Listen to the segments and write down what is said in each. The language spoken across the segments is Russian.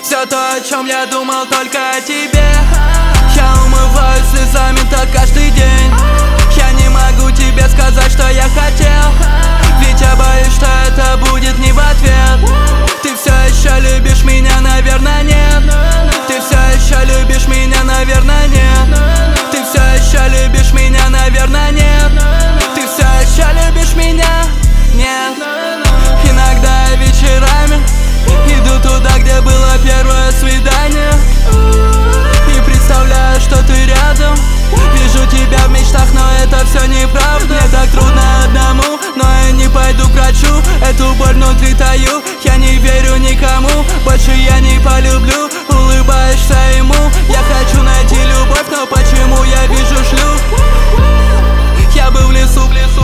Все то, о чем я думал, только о тебе. Я умываюсь слезами так каждый день. Я не могу тебе сказать, что я хотел, ведь я боюсь, что это будет не в ответ. Ты все еще любишь меня, наверное, нет. Ты все еще любишь меня, наверное, нет. Ты все еще любишь меня, наверное, нет. Ты все еще любишь меня, нет. Иногда вечерами иду туда, где было первое свидание, и представляю, что ты рядом. Вижу тебя в мечтах, но это все неправда. Мне так трудно одному, но я не пойду к врачу. Эту боль внутри таю, я не верю никому. Больше я не полюблю, улыбаешься ему. Я хочу найти любовь, но почему я вижу шлюх? Я был в лесу,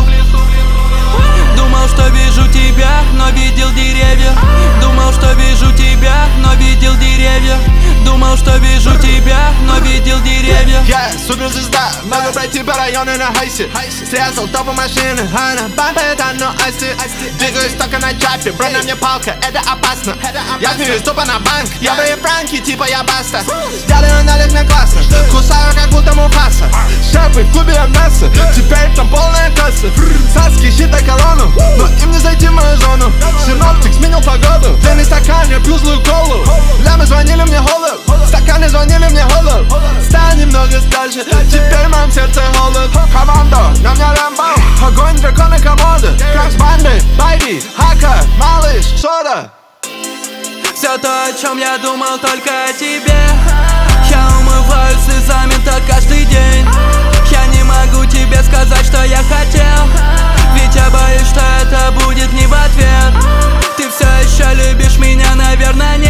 думал, что вижу тебя, но видел деревья. Думал, что вижу тебя, но видел деревья. Думал, что вижу тебя, но видел деревья. Я суперзвезда, могу пройти по району на хайсе. Срезал топы машины, а на бампе это но айси. Двигаюсь только на чапе, бронь на мне палка, это опасно. Я смеюсь тупо на банк, я браю франки, типа я баста. Делаю налег на классно, кусаю как будто Муфаса. Шефы в клубе мясо, теперь там полная касса. Саски считай колонну, но им не зайти в мою зону. Синоптик сменил погоду, длинный стакан, я пью злую колу. Лямы звонили мне холод, стаканы звонили мне холод. Стань немного старше, теперь в моем сердце холод. Команда, на мне Рэмбо, огонь, драконы, комода. Как с банды, Байди, Хака, малыш, сода. Все то, о чем я думал, только о тебе. Я умываюсь слезами так каждый день. Я не могу тебе сказать, что я хотел, ведь я боюсь, что это будет не в ответ. Ты все еще любишь меня, наверное, нет.